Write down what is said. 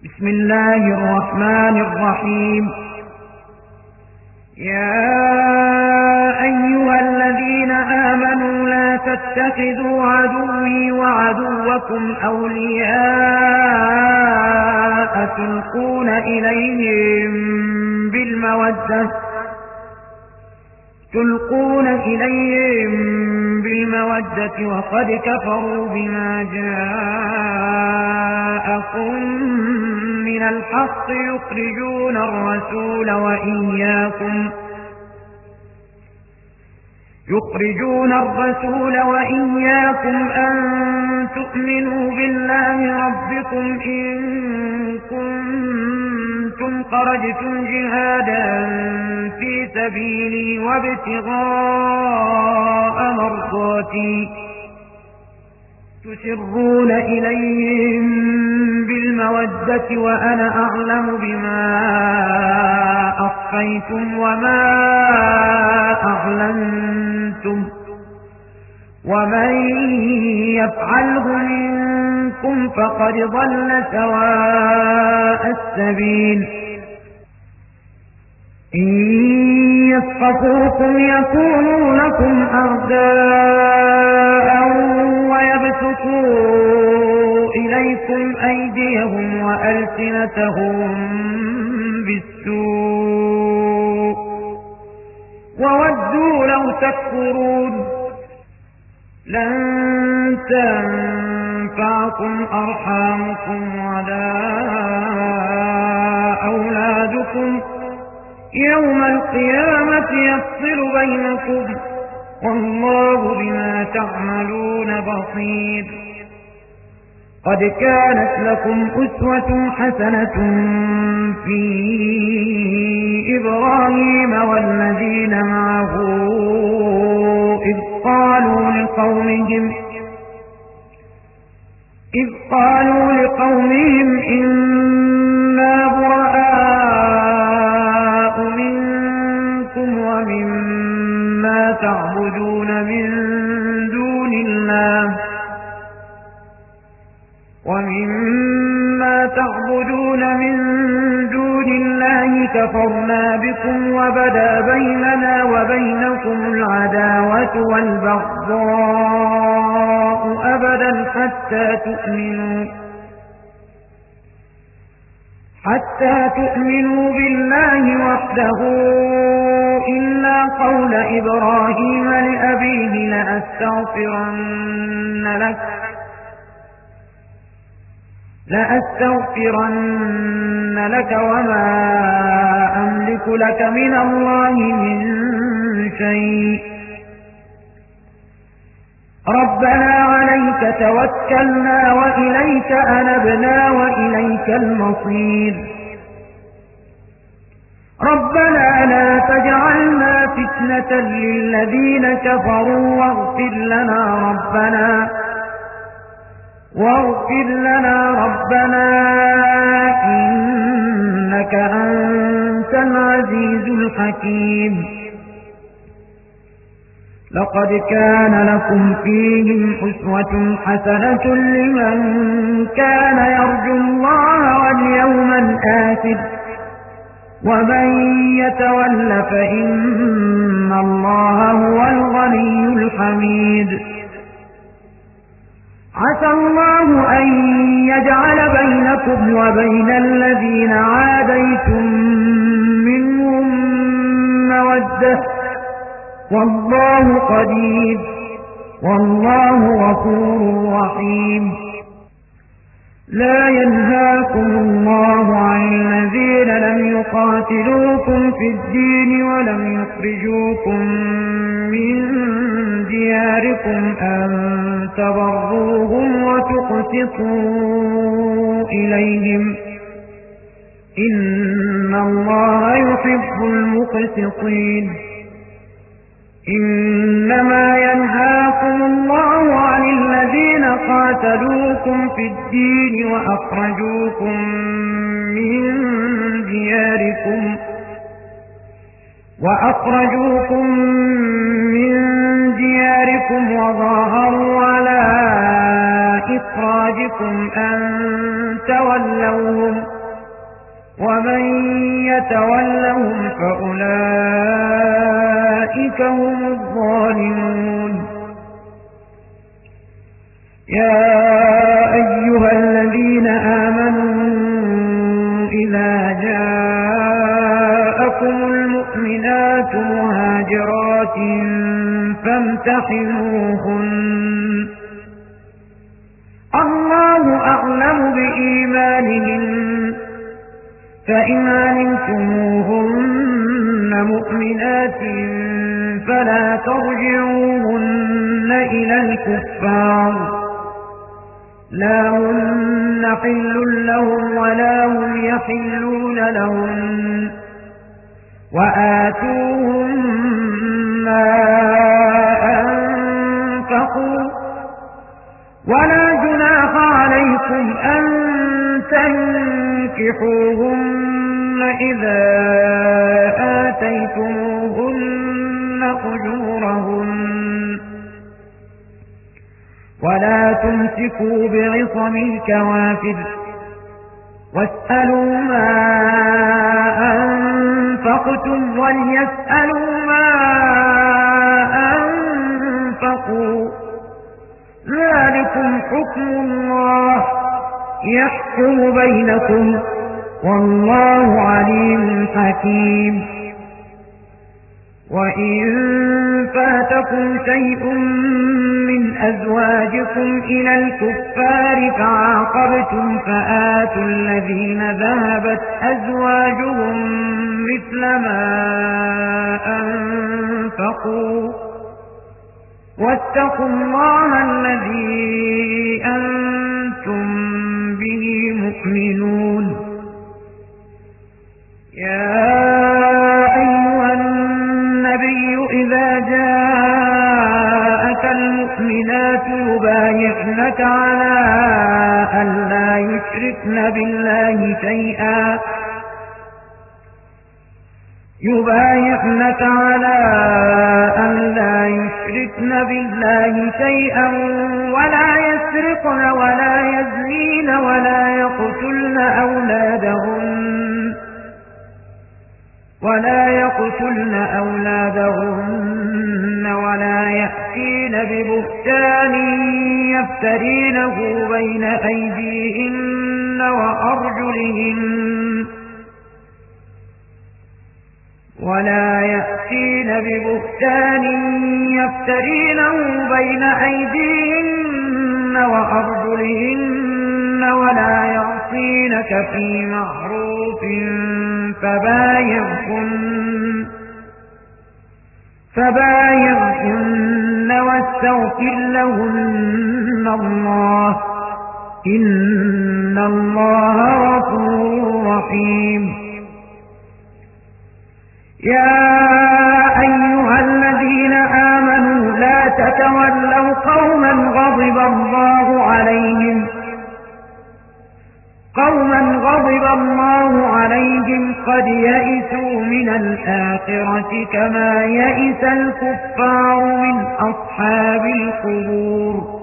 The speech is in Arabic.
بسم الله الرحمن الرحيم. يا أيها الذين آمنوا لا تتخذوا عدوي وعدوكم أولياء تلقون إليهم بالمودة وقد كفروا بما جاءكم من الحق يخرجون الرسول وإياكم أن تؤمنوا بالله ربكم إن كنتم خرجتم جهادا في سبيلي وابتغاء مرضاتي تسرون إليهم بالمودة وأنا أعلم بما أخفيتم وما أعلنتم ومن يفعله منكم فقد ضل سواء السبيل. إن يثقفوكم يكونوا لكم أعداء ويبسطوا إليكم أيديهم وألسنتهم بالسوء وودوا لو تكفرون. لن تنفعكم أرحامكم ولا أولادكم يوم القيامة يفصل بينكم والله بما تعملون بصير. قد كانت لكم أسوة حسنة في إبراهيم والذين معه إذ قالوا لقومهم إنا براء منكم ومما تعبدون من دون الله كفرنا بكم وبدا بيننا وبينكم العداوة والبغضاء أبدا حتى تؤمنوا بالله وحده إلا قول إبراهيم لأبيه لأستغفرن لك وما أملك لك من الله من شيء. ربنا عليك توكلنا وإليك أنبنا وإليك المصير. ربنا لا تجعلنا فتنة للذين كفروا واغفر لنا ربنا إنك أنت العزيز الحكيم. لقد كان لكم فيهم أسوة حسنة لمن كان يرجو الله واليوم الآخر ومن يتول فإن الله هو الغني الحميد. عسى الله أن يجعل بينكم وبين الذين عاديتم منهم مودة والله قدير والله غفور رحيم. لا ينهاكم الله عن الذين لم يقاتلوكم في الدين ولم يخرجوكم من دياركم أن تبروهم وتقسطوا إليهم إن الله يحب المقسطين. إنما ينهاكم الله عن الذين قاتلوكم في الدين وأخرجوكم من دياركم وظاهروا على إخراجكم أن تولوهم ومن يتولهم فأولئك هم الظالمون يا أيها الذين آمنوا إذا جاءكم المؤمنات مهاجرات فامتحنوهن الله أعلم بإيمانهن فإن علمتموهن مؤمنات فلا ترجعوهن إلى الكفار لا هن حل لهم ولا هم يحلون لهن وآتوهم ما أنفقوا ولا جناح عليكم أن تنكحوهن إذا آتيتموهن أجورهن ولا تمسكوا بعصم الكوافر واسألوا ما أنفقتم وليسألوا ما أنفقوا ذلكم حكم الله يحكم بينكم والله عليم حكيم وإن فاتكم شيء من أزواجكم إلى الكفار فعاقبتم فآتوا الذين ذهبت أزواجهم مثل ما أنفقوا واتقوا الله الذي أنتم به مؤمنون يا أيها النبي إذا جاءك المؤمنات يبايعنك على أن لا يشركن بالله شيئا ولا يسرقن ولا يزنين ولا يقتلن أولادهن ولا يأتين ببهتان يفترينه بين أيديهن وأرجلهن ولا يعصينك في معروف فبايعهن واستغفر لهن الله إن الله غفور رحيم يا أيها الذين آمنوا لا تتولوا قوما غضب الله عليهم قد يئسوا من الآخرة كما يئس الكفار من أصحاب القبور